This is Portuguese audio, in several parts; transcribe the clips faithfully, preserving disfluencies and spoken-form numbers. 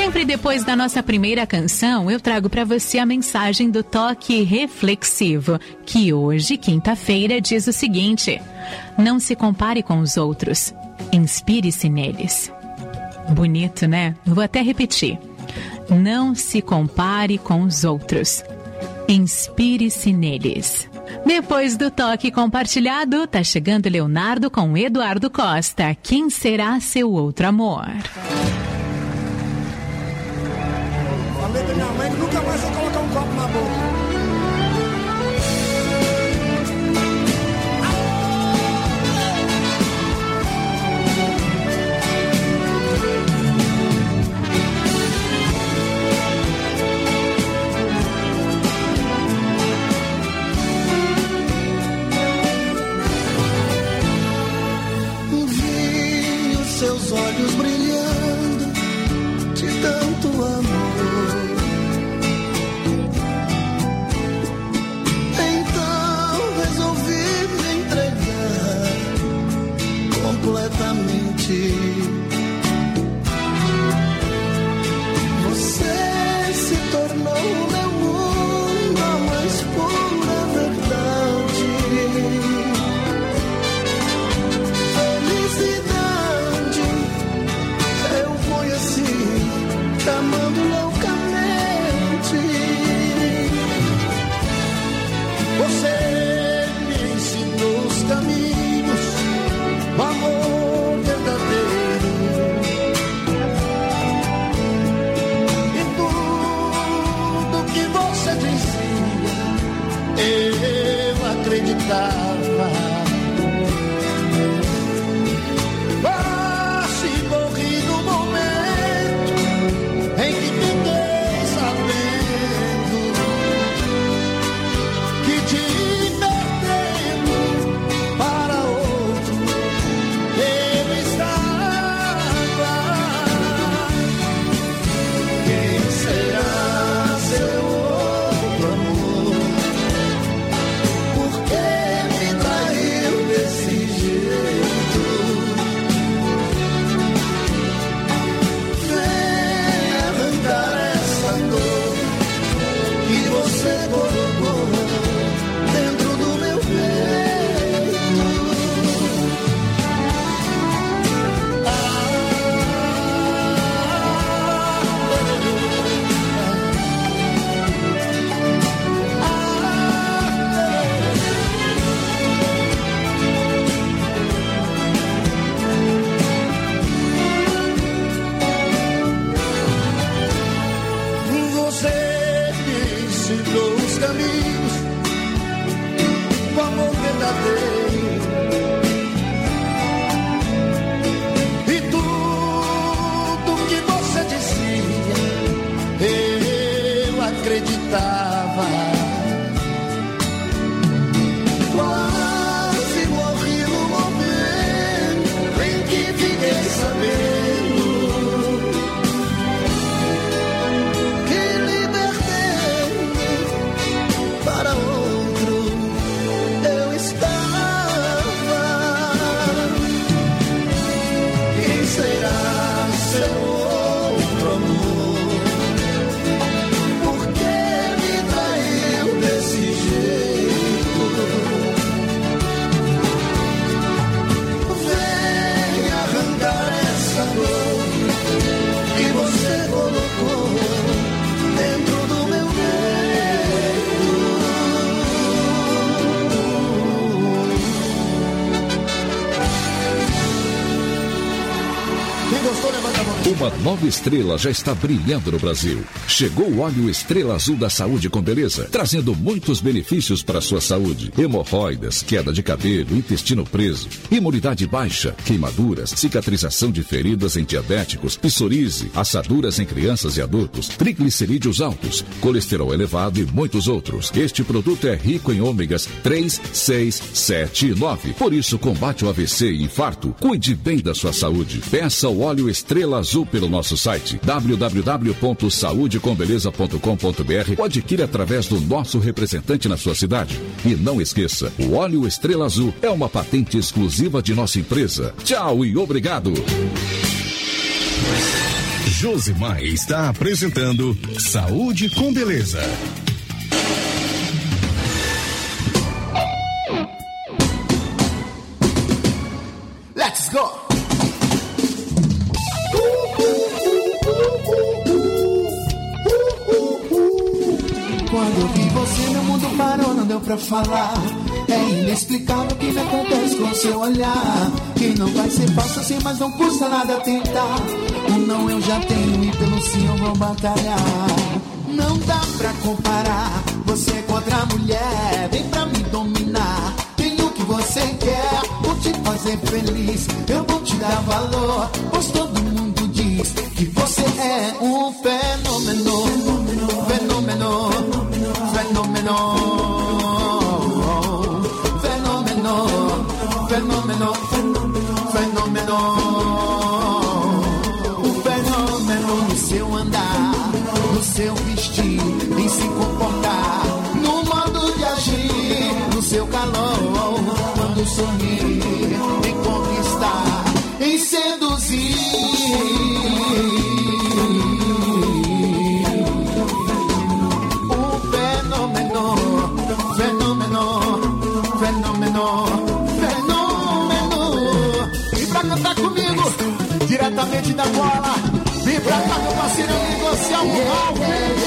Sempre depois da nossa primeira canção, eu trago para você a mensagem do Toque Reflexivo, que hoje, quinta-feira, diz o seguinte: não se compare com os outros, inspire-se neles. Bonito, né? Eu vou até repetir. Não se compare com os outros, inspire-se neles. Depois do toque compartilhado, tá chegando Leonardo com Eduardo Costa. Quem será seu outro amor? Falei da minha mãe que nunca mais vai colocar um copo na boca. Seus olhos brilhando de tanto amor. Então resolvi me entregar completamente. Você se tornou o meu mundo, a mais pura verdade. Amando loucamente. Você me ensinou os caminhos, o amor verdadeiro. E tudo que você dizia, eu acreditava. Uma nova estrela já está brilhando no Brasil. Chegou o óleo Estrela Azul da Saúde com Beleza, trazendo muitos benefícios para a sua saúde. Hemorroidas, queda de cabelo, intestino preso, imunidade baixa, queimaduras, cicatrização de feridas em diabéticos, psoríase, assaduras em crianças e adultos, triglicerídeos altos, colesterol elevado e muitos outros. Este produto é rico em ômegas três, seis, sete e nove. Por isso, combate o A V C e infarto. Cuide bem da sua saúde. Peça o óleo Estrela Azul pelo nosso site w w w ponto saúde com beleza ponto com ponto b r ou adquire através do nosso representante na sua cidade. E não esqueça, o óleo Estrela Azul é uma patente exclusiva de nossa empresa. Tchau e obrigado! Josimar está apresentando Saúde com Beleza. Let's go! Quando eu vi você, meu mundo parou, não deu pra falar. É inexplicável o que me acontece com seu olhar. Que não vai ser fácil assim, mas não custa nada tentar. O não eu já tenho e pelo sim eu vou batalhar. Não dá pra comparar você com outra mulher. Vem pra me dominar, tenho o que você quer. Vou te fazer feliz, eu vou te dar valor. Pois todo mundo diz que você é um fenômeno. Fenômeno, fenômeno, fenômeno, fenômeno, fenômeno, um fenômeno no seu andar, no seu vestir, em se comportar, no modo de agir, no seu calor, quando sorrir, em conquistar, em seduzir. Diretamente da bola, vem pra cá meu parceiro amigo, você é um Ralph.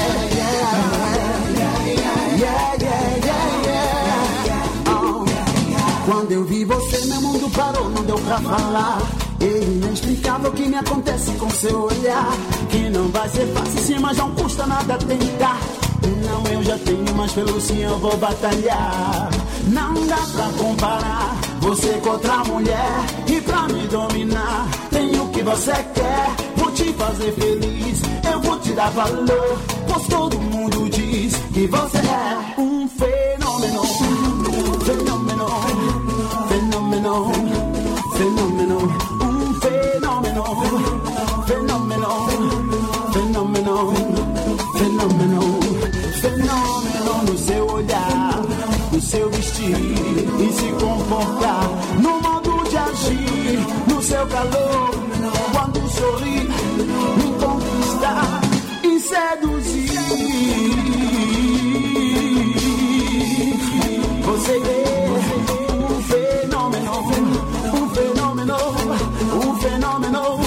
Quando eu vi você, meu mundo parou, não deu pra falar. É inexplicável o que me acontece com seu olhar. Que não vai ser fácil sim, mas não custa nada tentar. Não, eu já tenho, mas pelo sim eu vou batalhar. Não dá pra comparar você com outra mulher. E pra me dominar, tenho o que você quer. Vou te fazer feliz, eu vou te dar valor. Pois todo mundo diz que você é um fenômeno. Fenômeno, fenômeno, fenômeno. Um fenômeno, fenômeno, fenômeno, fenômeno. Fenômeno no seu olhar, no seu vestir e se comportar, no modo de agir, no seu calor, quando sorrir, me conquistar e seduzir. Você é um fenômeno, um fenômeno, um fenômeno.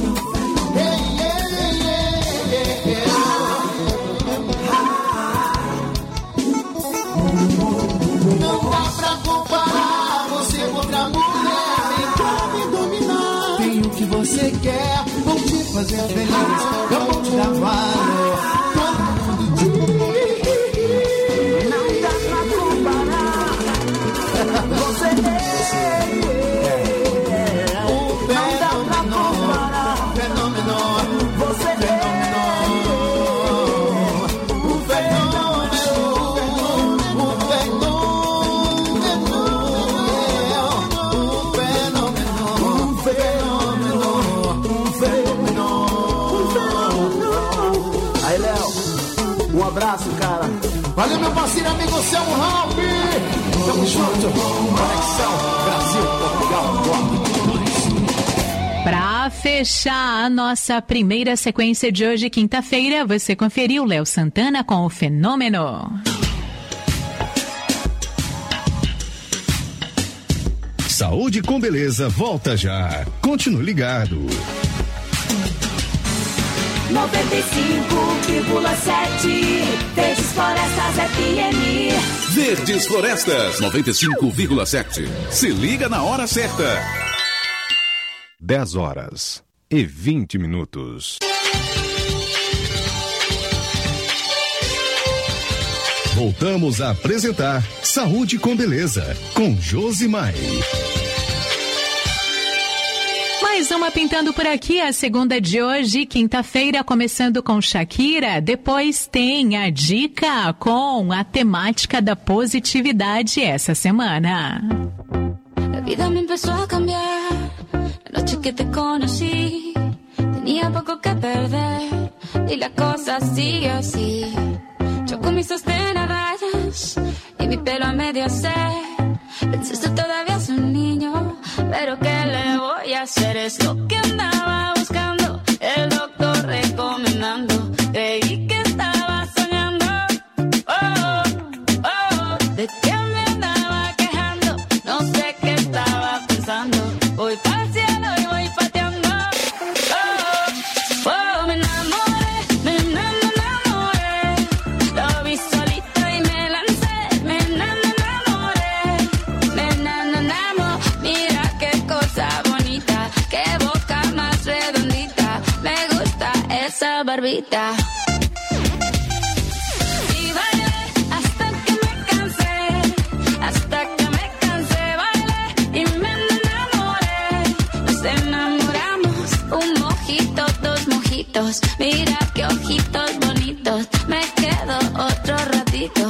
Não dá pra comparar você com outra mulher. Vem pra me dominar, tenho o que você quer. Vou te fazer feliz, eu vou te dar valor. Todo mundo diz, não dá pra comparar. Você é um fenômeno, fenômeno. Você é um abraço, cara. Valeu, meu parceiro amigo, você é um Ralph. Tamo junto. Conexão Brasil, Portugal. Pra fechar a nossa primeira sequência de hoje, quinta-feira, você conferiu Léo Santana com o Fenômeno. Saúde com Beleza volta já. Continue ligado. noventa e cinco vírgula sete Verdes Florestas F M. Verdes Florestas noventa e cinco vírgula sete. Se liga na hora certa. dez horas e vinte minutos. Voltamos a apresentar Saúde com Beleza, com Josimar. Mais uma pintando por aqui, a segunda de hoje, quinta-feira, começando com Shakira. Depois tem a dica com a temática da positividade essa semana. La vida me empezó a cambiar. La noche que te conocí, tenía poco que perder y la cosa sigue así. Yo con mis sostén a rayas y mi pelo a medio se. Pensaste todavía es un niño, pero ¿qué le voy a hacer? Es lo que andaba buscando el doctor de esa barbita. Y bailé hasta que me cansé, hasta que me cansé, bailé y me enamoré. Nos enamoramos, un mojito, dos mojitos, mira qué ojitos bonitos, me quedo otro ratito.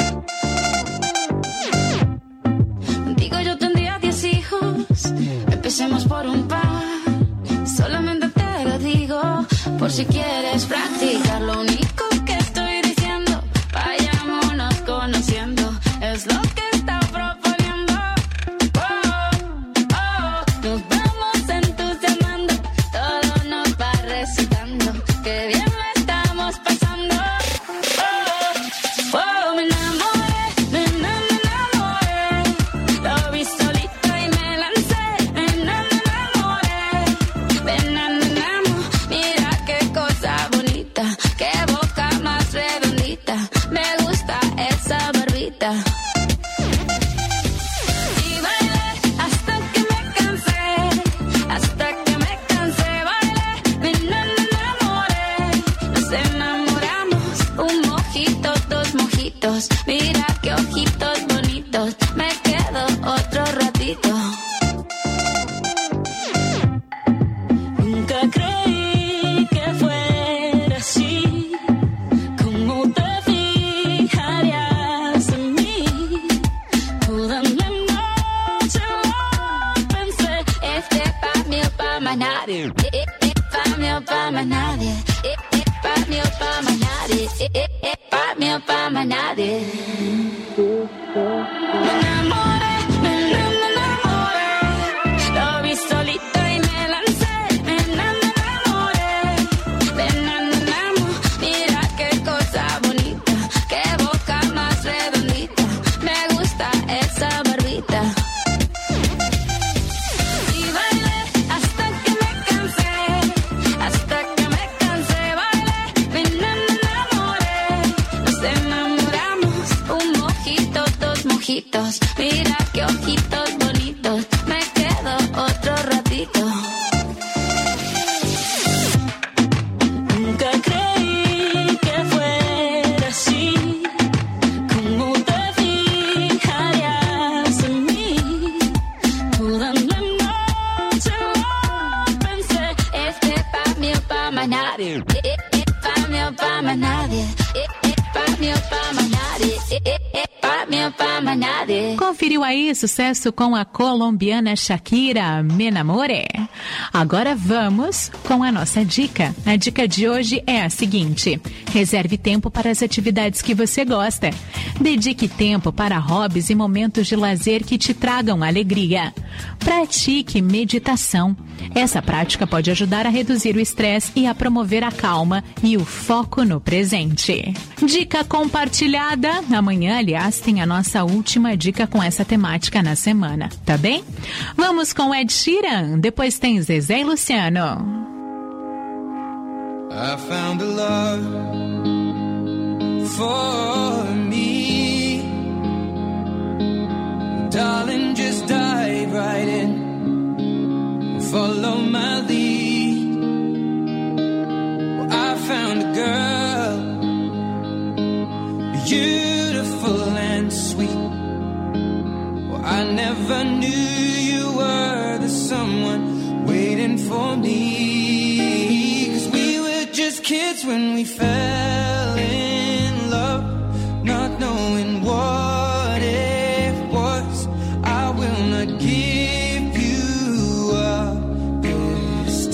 Digo yo tendría diez hijos, empecemos por un par, solamente te lo digo, por si quieres practicar. Lo único que estoy diciendo, vayámonos conociendo, es lo que está proponiendo. Oh, oh, nos vamos entusiasmando, todo nos va recitando, que bien la estamos pasando. Oh, oh, me enamoré, me enamoré, lo vi solito y me lancé, me enamoré, me enamoré, mira qué cosa bonita, qué boca más redondita, me gusta esa barbita. Y bailé hasta que me cansé, hasta que me cansé, bailé, me enamoré, nos enamoramos, un mojito, dos mojitos, mira qué ojitos bonitos, me quedo otro ratito. Nunca creí que fuera así, cómo te fijarías en mí, toda la noche lo pensé, este pa' mí o pa' más nadie, eh, eh, pa' mí o pa' más nadie, eh, eh, pa' mí o pa' más nadie, eh, eh, eh, pa' mí o pa' más nadie. Me enamoré, me enamoré, lo vi solito y me lancé, me enamoré, me enamoré, mira qué cosa bonita, qué boca más redondita, me gusta esa barbita. Y bailé hasta que me cansé, hasta que me cansé, bailé, me enamoré, nos enamoramos, un mojito, dos mojitos, mira qué ojitos bonitos, me quedo otro ratito. Nunca creí que fuera así, cómo te fijarías en mí, toda la noche lo pensé, este pa' mí o pa' más nadie, eh, eh, eh, pa' mí o pa' más nadie, eh, eh, pa' mí o pa' más nadie, eh, eh, eh, pa' mí o pa' más nadie. Conferiu aí sucesso com a colombiana Shakira, Me Enamoré. Agora vamos com a nossa dica. A dica de hoje é a seguinte: reserve tempo para as atividades que você gosta. Dedique tempo para hobbies e momentos de lazer que te tragam alegria. Pratique meditação. Essa prática pode ajudar a reduzir o estresse e a promover a calma e o foco no presente. Dica compartilhada. Amanhã, aliás, tem a nossa última dica com essa temática na semana, tá bem? Vamos com Ed Sheeran, depois tem Zezé e Luciano. I found a love for me, darling, just dive right in, follow my lead. Well, I found a girl, beautiful and sweet. Well, I never knew you were the someone waiting for me, 'cause we were just kids when we fell in love, not knowing what it was. I will not give you up this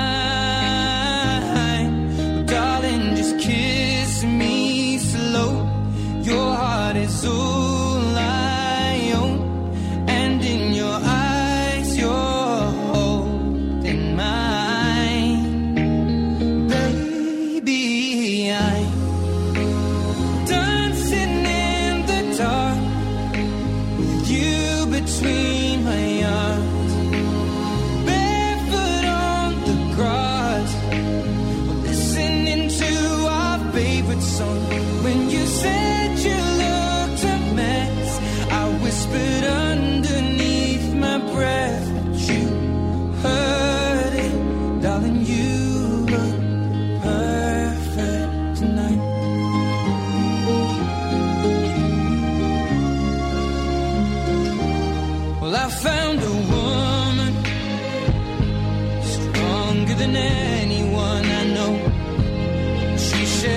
time, darling, just kiss me slow. Your heart is all I own, and in your eyes you're holding mine. Baby, I'm dancing in the dark with you between my arms, barefoot on the grass, listening to our favorite song. When you said you looked a mess, I whispered underneath my breath, but you heard it, darling, you look perfect.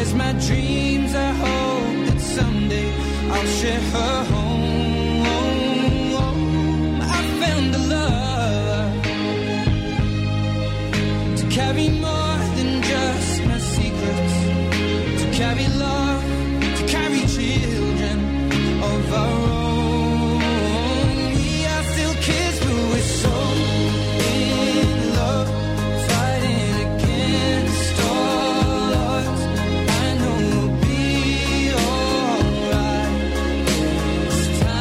shares my dreams. I hope that someday I'll share her home. I found a love to carry more than just my secrets, to carry love, to carry children of our own. We are still kids, but we're so in love, fighting against all odds. I know we'll be alright this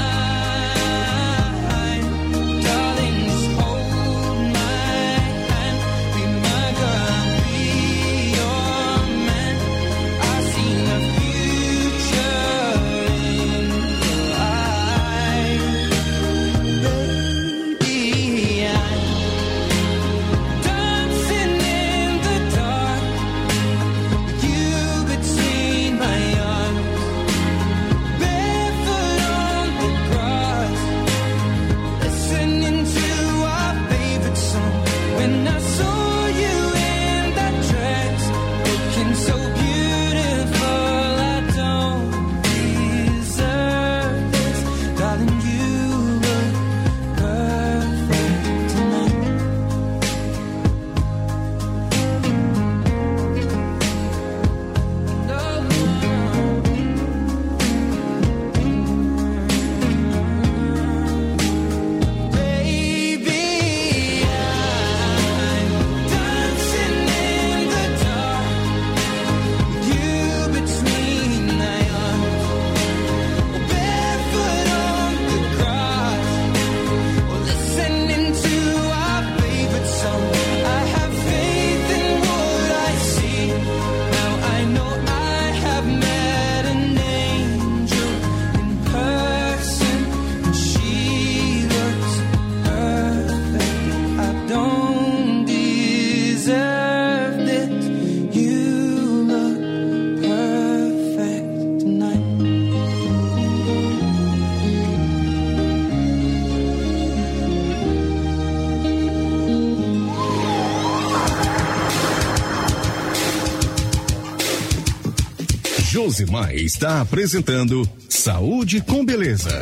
time, darling. Just hold my hand, be my girl, be your man. I see the future in your eyes, baby. I'm dancing in the dark with you between my arms, barefoot on the grass, listening to our favorite song. When I saw you in that dress, looking so beautiful, I don't deserve this, darling. You look perfect tonight. Baby, I'm dancing in the dark with you between my arms, barefoot on the grass, or listening to our favorite song. I have faith in what I see. Now I know I have met an angel in person, and she looks perfect. I don't deserve this. You look perfect tonight. Josimar está apresentando Saúde com Beleza.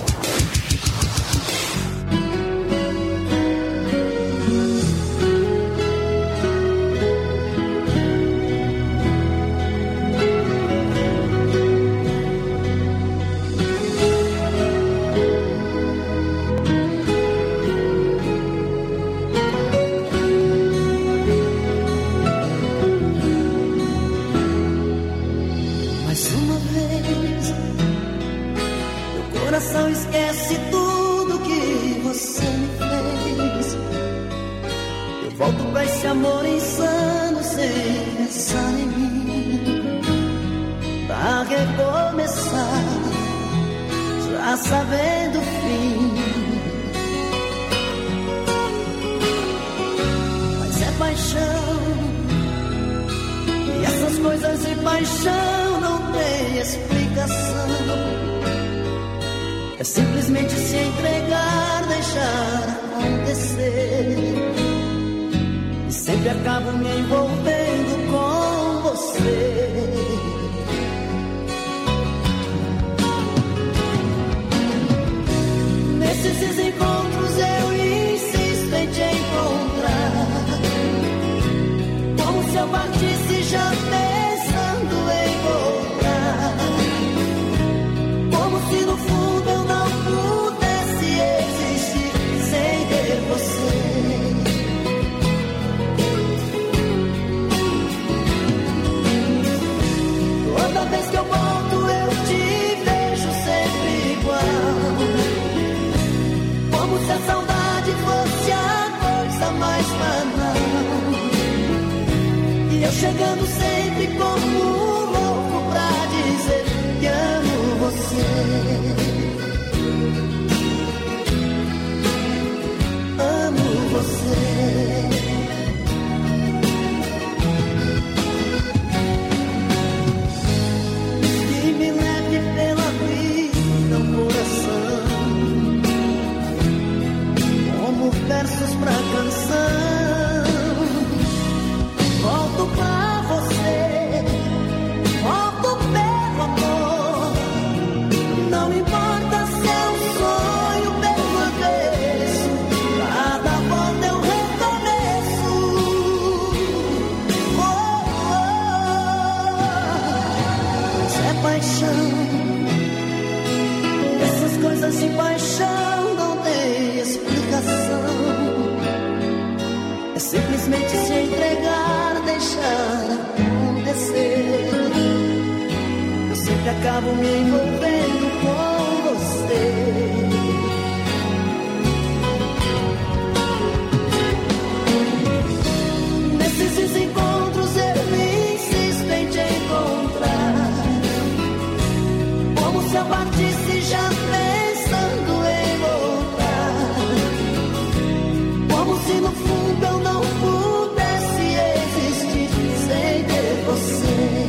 Mais uma vez, meu coração esquece tudo que você me fez. Eu volto pra esse amor insano sem pensar em mim, pra recomeçar, já sabendo o fim. Mas é paixão, e essas coisas de paixão não tem explicação. É simplesmente se entregar, deixar acontecer. E sempre acabo me envolvendo com você. Nesses encontros eu insisto em te encontrar, como se eu partisse já pensando em voltar, como se no fundo eu não pudesse existir sem ter você. Toda vez que eu volto eu te vejo sempre igual, como se a saudade fosse a coisa mais banal. E eu chegando sempre como um louco pra dizer que amo você. Amo você. Que me leve pela vida um coração, como versos pra canção. Volto pra você, paixão. Essas coisas de paixão não tem explicação. É simplesmente se entregar, deixar acontecer. Eu sempre acabo me envolvendo com você. Nesses desencontros eu insisto em te encontrar, como se eu partisse já pensando em voltar, como se no fundo eu não pudesse existir sem ter você.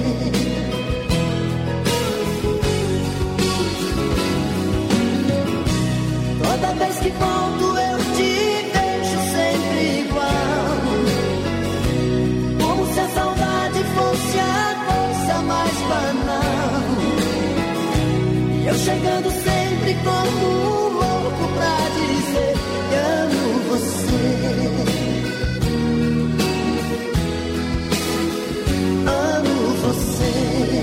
Toda vez que volto eu te vejo sempre igual, como se a saudade fosse a coisa mais banal. E eu chegando sempre como um louco pra dizer que amo você. Amo você.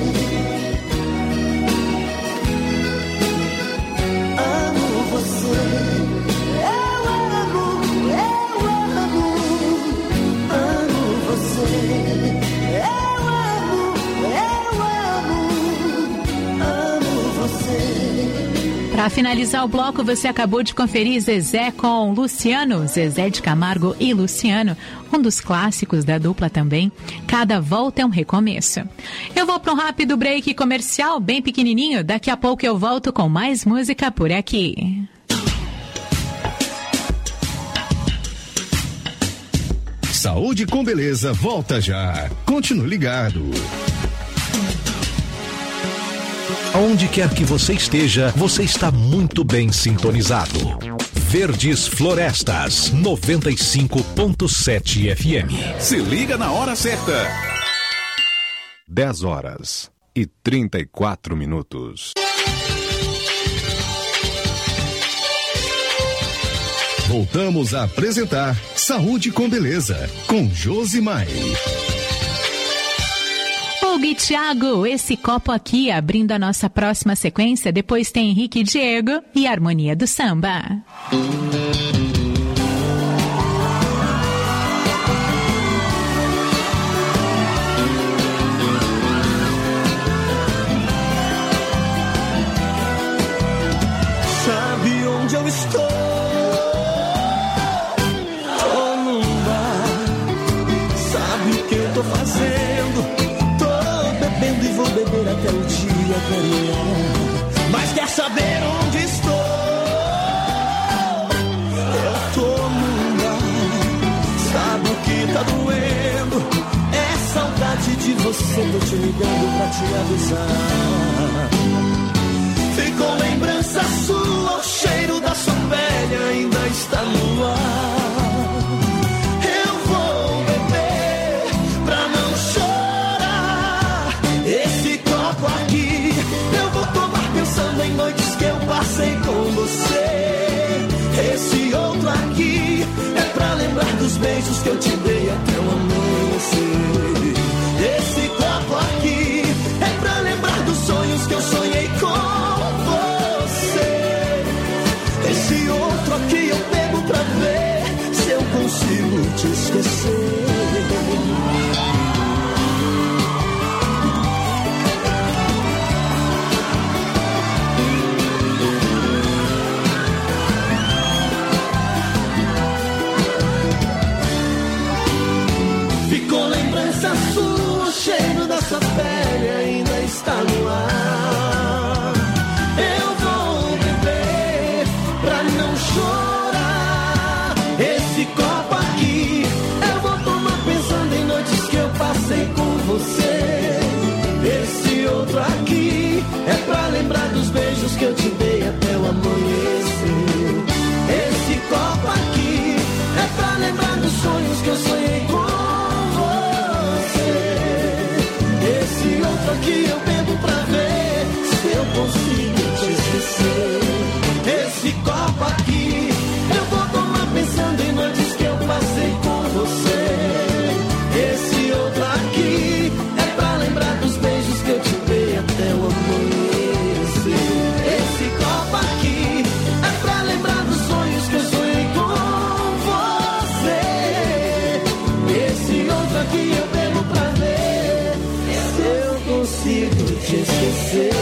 Amo você. Eu amo, eu amo. Amo você. Eu amo, eu amo. Amo você. Para finalizar o bloco, você acabou de conferir Zezé com Luciano, Zezé de Camargo e Luciano, um dos clássicos da dupla também. Cada volta é um recomeço. Eu vou para um rápido break comercial, bem pequenininho. Daqui a pouco eu volto com mais música por aqui. Saúde com Beleza volta já. Continue ligado. Aonde quer que você esteja, você está muito bem sintonizado. Verdes Florestas, noventa e cinco ponto sete F M. Se liga na hora certa. dez horas e trinta e quatro minutos. Voltamos a apresentar Saúde com Beleza, com Josimar. Hugo e Thiago, esse copo aqui abrindo a nossa próxima sequência. Depois tem Henrique e Diego e Harmonia do Samba. Sabe onde eu estou? Tô num bar. Sabe o que eu tô fazendo? Bebendo e vou beber até o dia clarear. Mas quer saber onde estou? Eu tô num bar. Sabe o que tá doendo? É saudade de você. Tô te ligando pra te avisar. Ficou lembrança sua, o cheiro da sua pele ainda está no ar. Em noites que eu passei com você. Esse outro aqui é pra lembrar dos beijos que eu te dei até o amanhecer. Esse copo aqui é pra lembrar dos sonhos que eu sonhei com você. Esse outro aqui eu bebo pra ver se eu consigo te esquecer. Ficou lembrança sua, o cheiro da sua pele ainda está no ar. Eu vou beber pra não chorar. Esse copo aqui eu vou tomar pensando em noites que eu passei com você. Esse outro aqui é pra lembrar dos beijos que eu te dei até o amanhecer. Esse copo aqui é pra lembrar dos sonhos que eu sonhei com você. Esse outro aqui eu bebo pra ver se eu consigo te esquecer. Esse copo aqui eu vou tomar pensando em noites que eu passei com você. Esse outro aqui é pra lembrar dos beijos que eu te dei até o amanhecer. consigo te esquecer.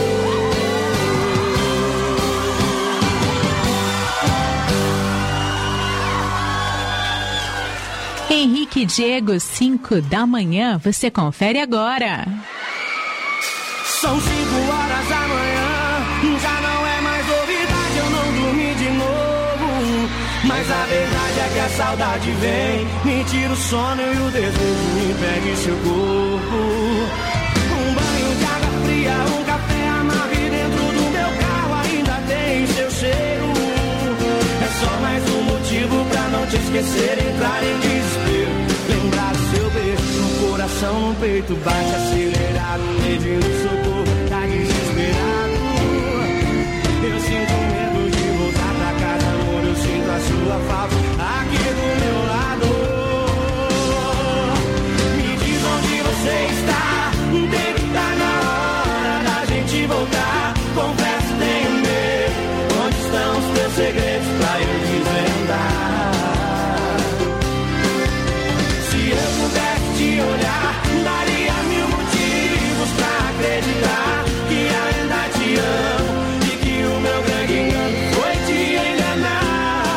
Henrique e Diego, cinco da manhã, você confere agora. São cinco horas da manhã, já não é mais novidade, eu não dormi de novo. Mas a verdade é que a saudade vem, me tira o sono e o desejo me pega em seu corpo. Um banho de água fria, um café amargo e dentro do meu carro ainda tem seu cheiro. É só mais um motivo pra não te esquecer, entrar em desespero, lembrar do seu beijo, no coração, no peito, bate acelerado, pedindo socorro, tá desesperado. Eu sinto medo de voltar pra casa, amor, eu sinto a sua falta aqui do meu lado. Me diz onde você está, tem que estar na hora da gente voltar. Confesso, tenho medo, onde estão os teus segredos pra eu desvendar? Se eu pudesse te olhar, daria mil motivos pra acreditar que ainda te amo e que o meu grande engano foi te enganar.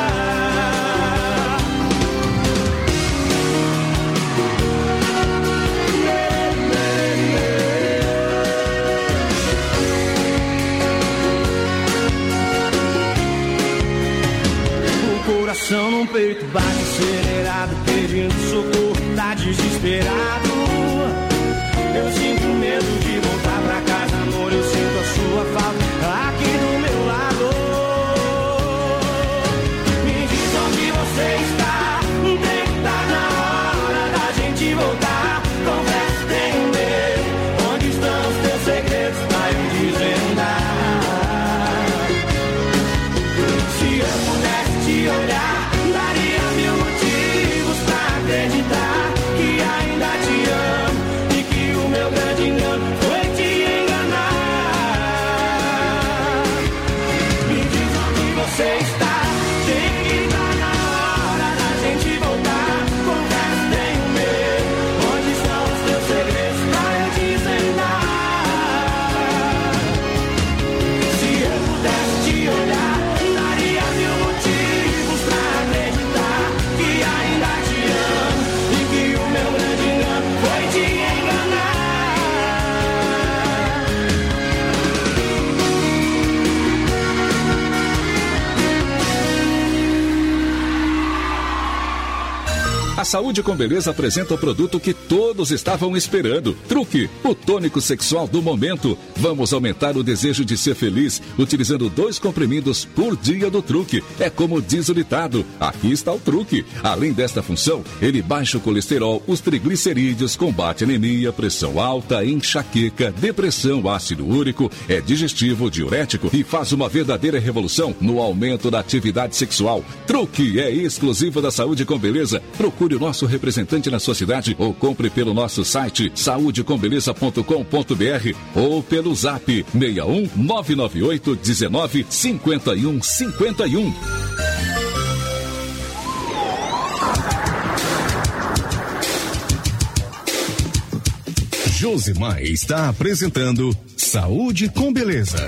O coração no peito bate acelerado, pedindo socorro, tá desesperado. Eu sinto medo de voltar pra casa, amor, eu sinto a sua falta aqui do meu lado. Me diz onde você está, tem que estar na hora da gente voltar. Confesso, tenho medo, onde estão os teus segredos pra eu desvendar? Se eu pudesse te olhar, daria mil motivos pra acreditar que ainda te amo e que o meu grande engano foi te enganar. Me diz onde você está, tem que estar na hora da gente voltar. Confesso, tenho medo, onde estão os teus segredos pra eu desvendar? Se eu pudesse te olhar, daria mil motivos pra acreditar que ainda te amo e que o meu grande engano foi te enganar. A Saúde com Beleza apresenta o produto que todos estavam esperando. Truque, o tônico sexual do momento. Vamos aumentar o desejo de ser feliz utilizando dois comprimidos por dia do Truque. É como diz o ditado, aqui está o truque. Além desta função, ele baixa o colesterol, os triglicerídeos, combate anemia, pressão alta, enxaqueca, depressão, ácido úrico, é digestivo, diurético e faz uma verdadeira revolução no aumento da atividade sexual. Truque é exclusivo da Saúde com Beleza. Procure o nosso representante na sua cidade ou compre pelo nosso site saúde com beleza ponto com ponto br ou pelo zap seis um nove nove oito um nove cinco um cinco um. Josimar está apresentando Saúde com Beleza.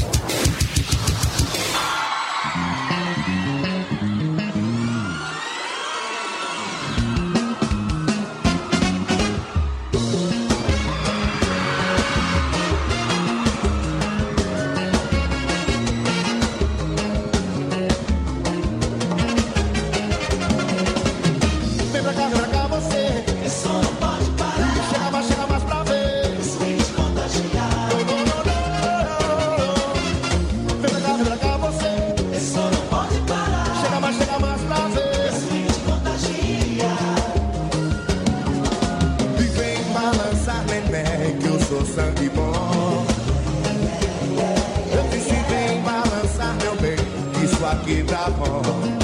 Aqui tá bom.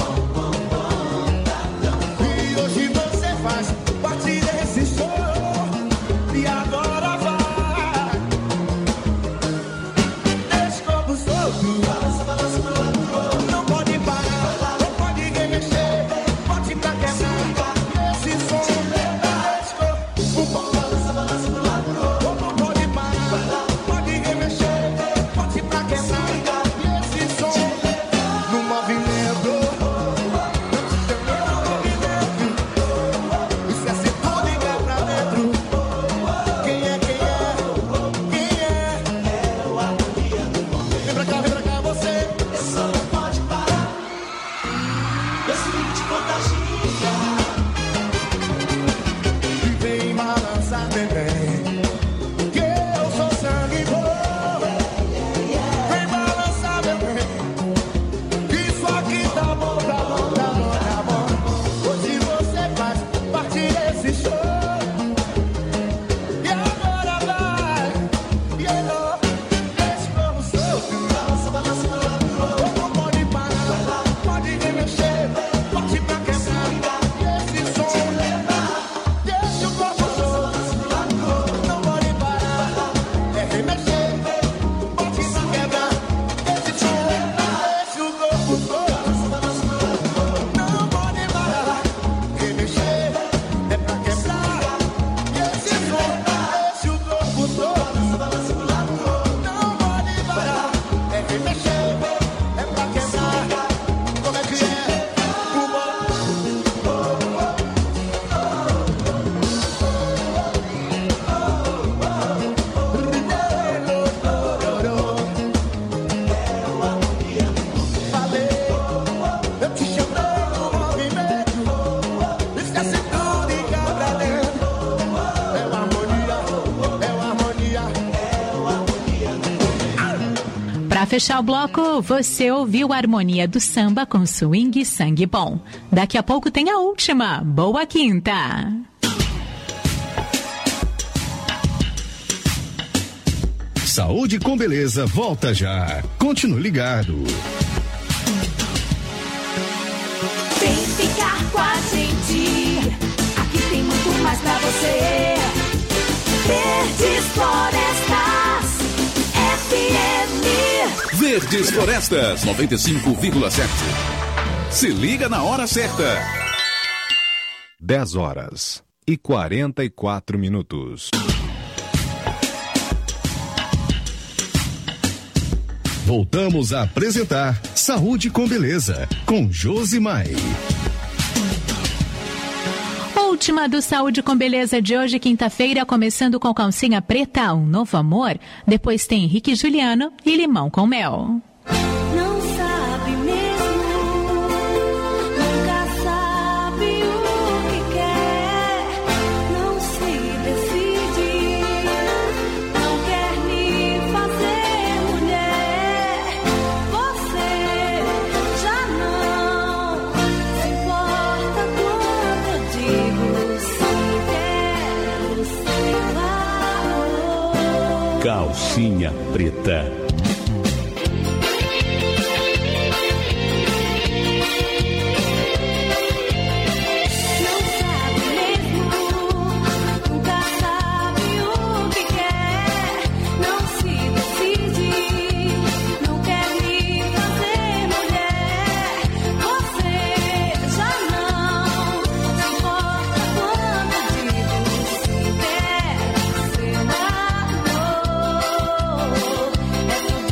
E hoje você faz parte desse show. E agora vai. Deixa o corpo solto. Balança, balança pro lado pro outro. Não pode parar, não pode mexer. Bote pra quebrar esse som. Deixa o corpo balança, balança pro lado pro outro. Não pode parar, Para fechar o bloco, você ouviu a harmonia do samba com swing e sangue bom. Daqui a pouco tem a última. Boa quinta! Saúde com Beleza volta já. Continue ligado. Vem ficar com a gente. Aqui tem muito mais pra você. Verdes Florestas F M. Verdes Florestas noventa e cinco vírgula sete. Se liga na hora certa. dez horas e quarenta e quatro minutos. Voltamos a apresentar Saúde com Beleza, com Josimar. Última do Saúde com Beleza de hoje, quinta-feira, começando com calcinha preta, um novo amor. Depois tem Henrique e Juliano e Limão com Mel. Não sabe mesmo, nunca sabe o que quer, não se decide, não quer me fazer mulher. Você já não se importa quando eu digo se quero ser amor. Calcinha preta. É tudo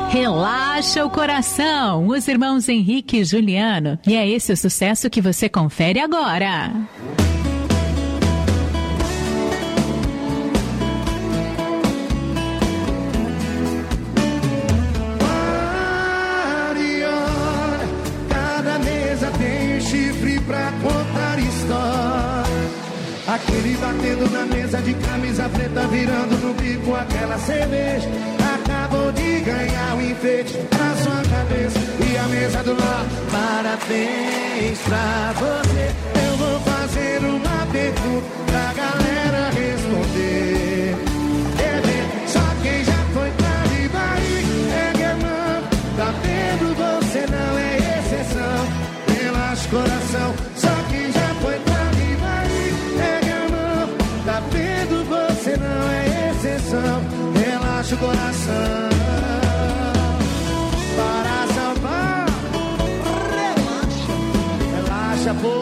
Relaxa o coração, os irmãos Henrique e Juliano. E é esse o sucesso que você confere agora. Mariana, cada mesa tem um chifre pra contar história. Aquele batendo na mesa de camisa preta, virando no bico aquela cerveja. Acabou de ganhar um enfeite pra sua cabeça. E a mesa do lado, parabéns pra você. Eu vou fazer uma pergunta pra galera responder. É bem, só quem já foi pra Ribaí é que não tá vendo, você não é exceção. Relaxa o coração, só quem já foi pra Ribaí é que não tá vendo, você não é exceção. Relaxa o coração. Para salvar, relaxa, relaxa, pô.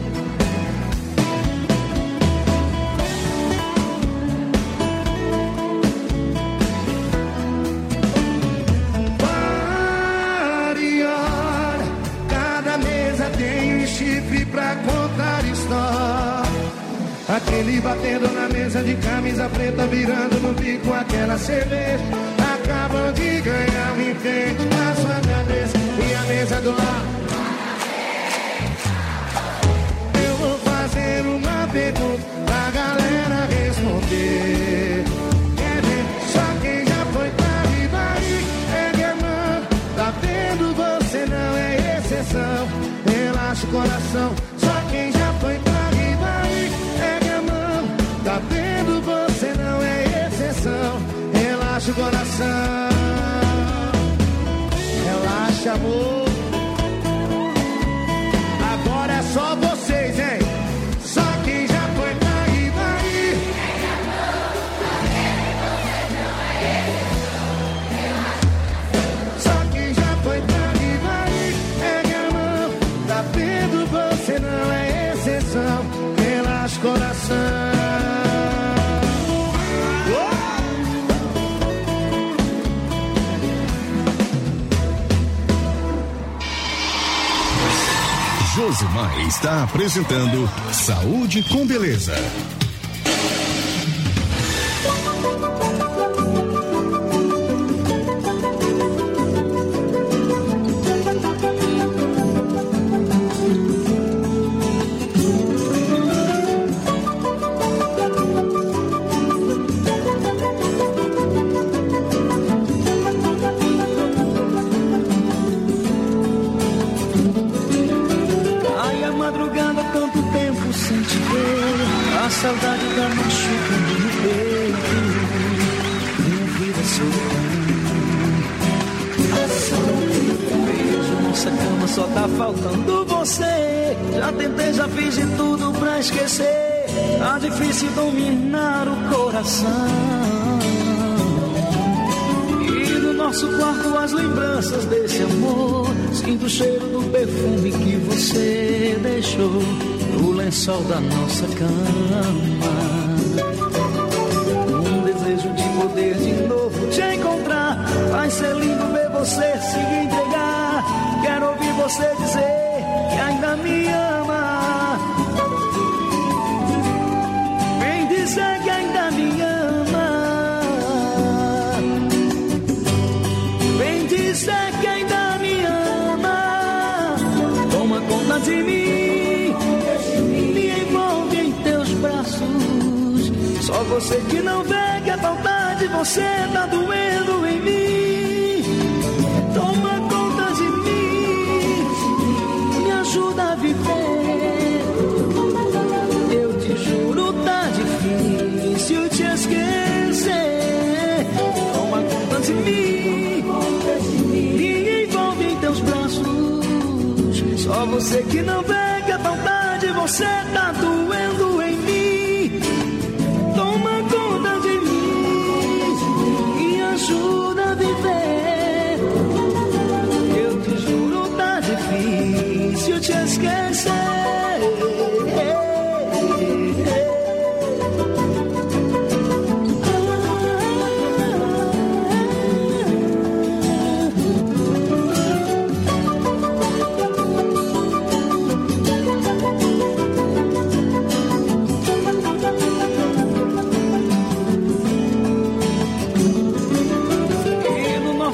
Mariana, cada mesa tem um chifre pra contar história. Aquele batendo na mesa de camisa preta, virando no bico aquela cerveja. Acabam de ganhar um enfeite na sua cabeça. E a mesa do lado. Eu vou fazer uma pergunta pra galera responder. Quer ver? Só quem já foi pra Ribaí é que não tá vendo, você não é exceção. Relaxa o coração, só quem já foi pra Ribaí é que não tá vendo, você não é exceção. Relaxa o coração, relaxa, amor. Agora é só vocês, hein? Só quem já foi pra Ribaí. Só quem já foi pra Ribaí é que não tá vendo, você não é exceção. Relaxa o coração. Josimar está apresentando Saúde com Beleza. A saudade da machucando no peito, minha vida solidão. Beijo nossa cama, só tá faltando você. Já tentei, já fiz de tudo pra esquecer. Tá difícil dominar o coração. E no nosso quarto as lembranças desse amor. Sinto o cheiro do perfume que você deixou no lençol da nossa cama. Um desejo de poder de novo te encontrar. Vai ser lindo ver você se entregar. Quero ouvir você dizer que ainda me ama. Vem dizer que ainda me ama. Vem dizer que ainda me ama. Toma conta de mim. Só você que não vê que a falta de você tá doendo em mim. Toma conta de mim, me ajuda a viver. Eu te juro, tá difícil te esquecer. Toma conta de mim, me envolve em teus braços. Só você que não vê que a falta de você tá doendo em mim. Toma conta de mim e ajuda a viver. Eu te juro, tá difícil te esquecer.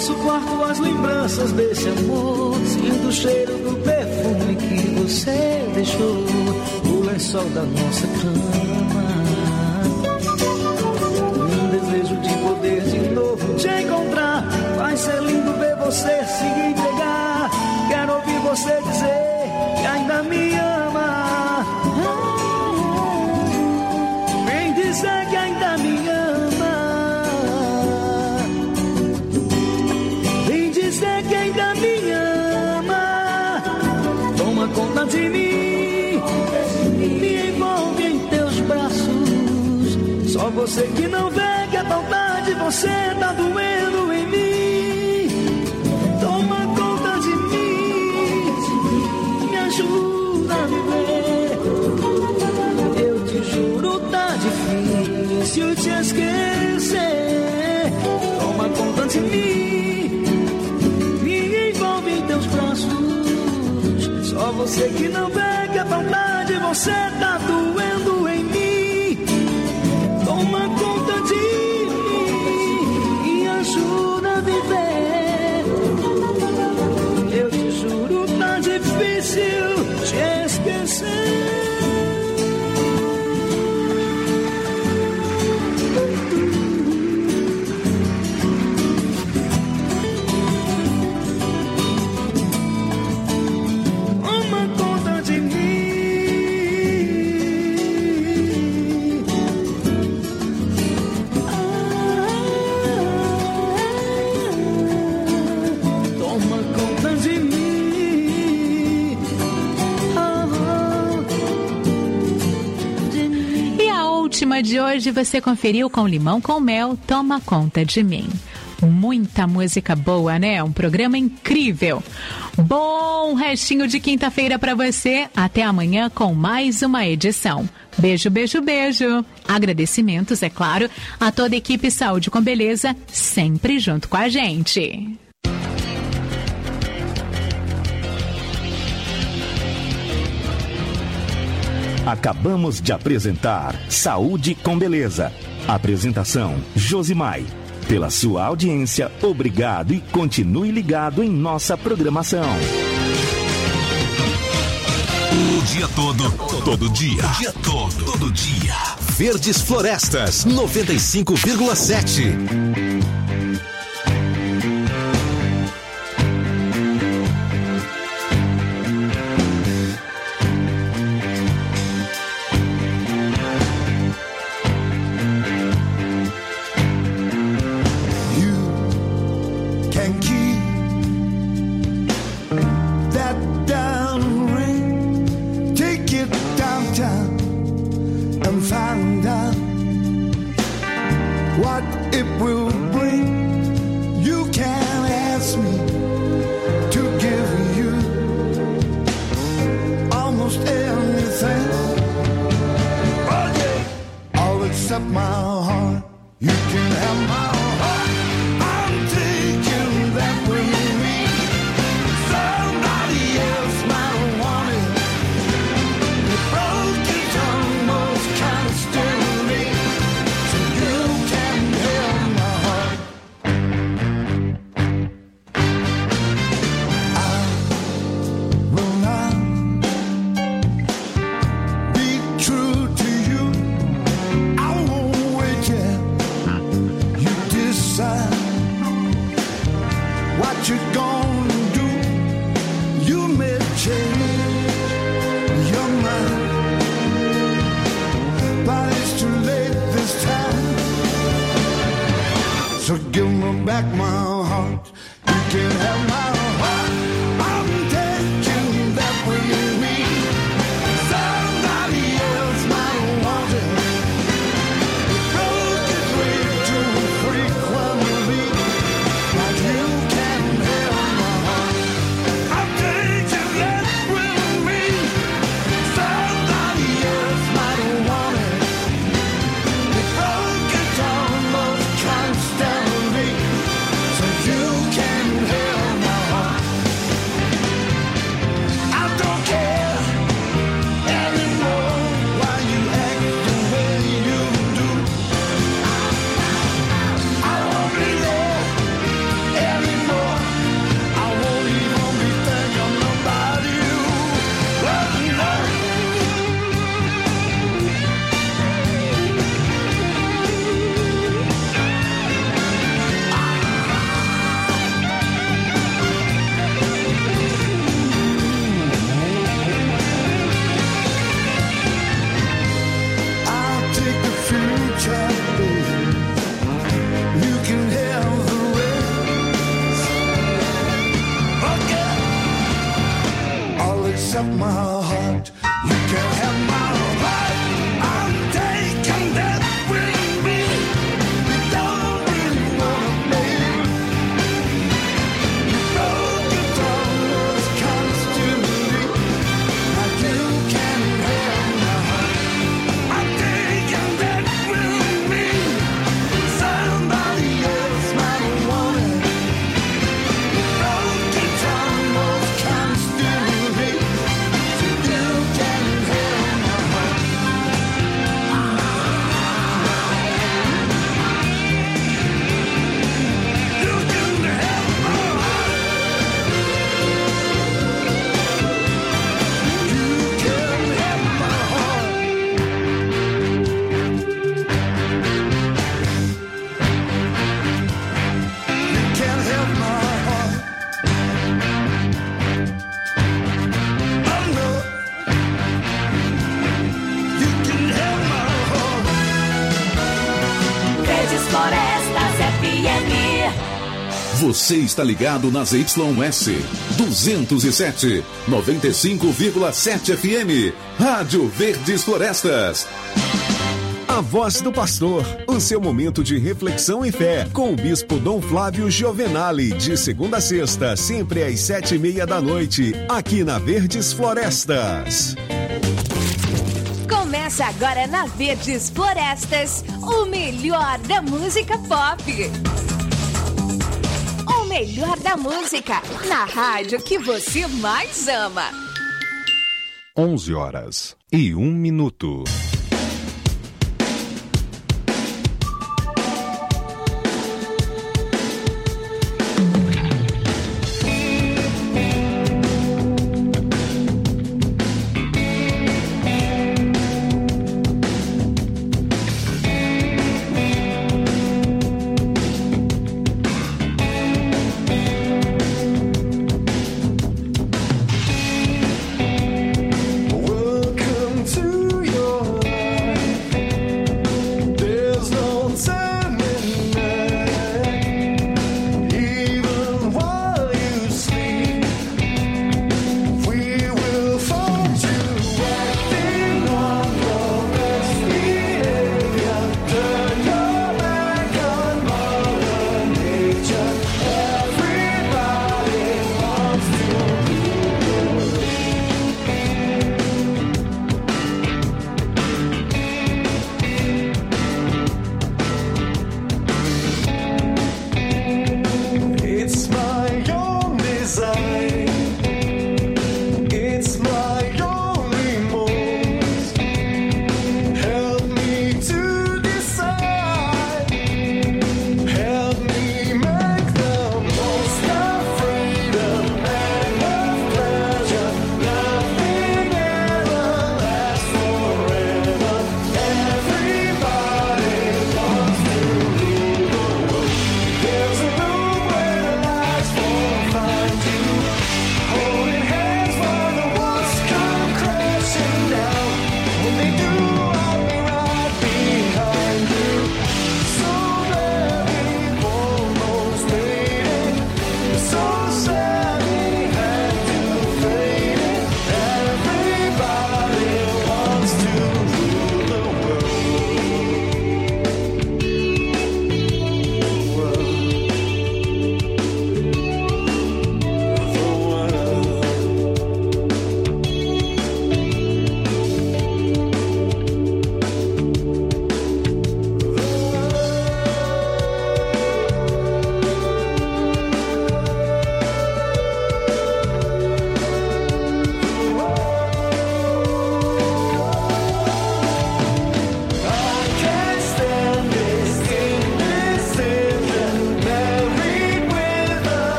nosso quarto as lembranças desse amor. Sinto o cheiro do perfume que você deixou no lençol da nossa cama. Um desejo de poder de novo te encontrar. Vai ser lindo ver você se entregar. Quero ouvir você dizer que ainda me ama. Vem dizer que ainda me ama. Vem dizer que ainda me ama. Toma conta de mim, me envolve em teus braços. Só você que não vê que a vontade você tá doendo em mim. Toma conta de mim, me ajuda a viver. Eu te juro, tá difícil te esquecer. Toma conta de mim, me envolve em teus braços. Só você que não vê que a vontade você tá doendo em mim. Toma conta de mim, me ajuda a viver. Eu te juro, tá difícil te esquecer. Toma conta de mim. Toma conta de mim. E a última de hoje você conferiu com Limão com Mel, Toma Conta de Mim. Muita música boa, né? Um programa incrível. Bom restinho de quinta-feira pra você. Até amanhã com mais uma edição. Beijo, beijo, beijo. Agradecimentos, é claro, a toda a equipe Saúde com Beleza, sempre junto com a gente. Acabamos de apresentar Saúde com Beleza. Apresentação Josimai. Pela sua audiência, obrigado e continue ligado em nossa programação. O dia todo, todo dia, o dia todo, todo dia. Verdes Florestas, noventa e cinco vírgula sete. Can keep that diamond ring. Take it downtown and find out what it will bring. You can ask me to give you almost anything. Oh yeah, all except my heart. You can have my heart. I'm taking that with me. Somebody else might want it. The broken tongue most kind of still me. So you can have my heart. I will not be true to you. I won't wait till you decide what you're gonna do. You may change your mind, but it's too late this time. So give me back my heart. You can have my heart. I'm taking that with me. Somebody else might want it. The road is way too frequently. But you can have my heart. I'm taking that with me. Somebody else might want it. The road gets almost constantly. So my heart. You can have my heart. I'm taking that with me. You don't really wanna be. You broke your dollars constantly. Now you can have my heart. I'm taking that with me. Somebody else might want it. You broke your dollars constantly. So you can have my heart. You can have my heart. You can have my heart. You can have my heart. Oh no. You can have my heart. Verdes Florestas F M. Você está ligado nas Y S duzentos e sete, noventa e cinco vírgula sete F M. Rádio Verdes Florestas. A Voz do Pastor, o seu momento de reflexão e fé, com o Bispo Dom Flávio Giovenali, de segunda a sexta, sempre às sete e meia da noite, aqui na Verdes Florestas. Começa agora na Verdes Florestas, o melhor da música pop. O melhor da música, na rádio que você mais ama. onze horas e um minuto. Welcome to your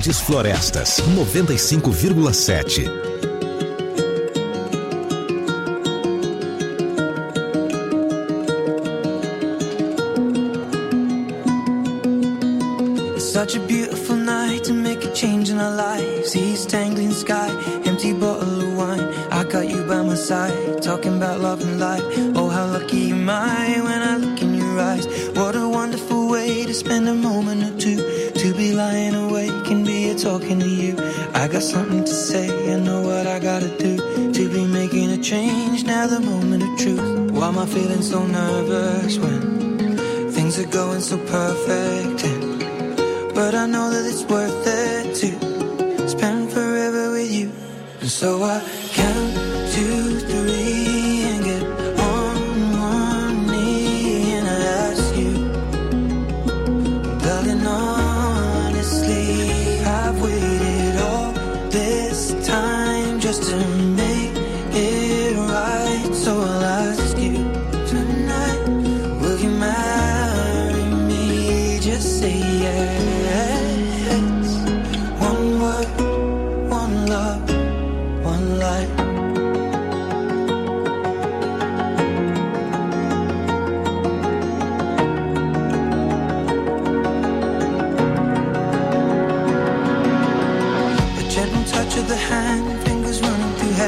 Verdes Florestas, noventa e cinco vírgula sete. Such a beautiful night to make a change in our lives. East tangling sky, empty bottle of wine. I got you by my side, talking about love and life. Oh, how lucky am I when I look in your eyes. What a wonderful way to spend a moment or two. To be lying awake and be here talking to you. I got something to say, I know what I gotta do. To be making a change, now the moment of truth. Why am I feeling so nervous when things are going so perfect? And but I know that it's worth it to spend forever with you. And so I count two, three, and get on one knee and I ask you, darling, honestly, I've waited all this time just to make it right. So I'll ask you tonight, will you marry me? Just say yes. The hand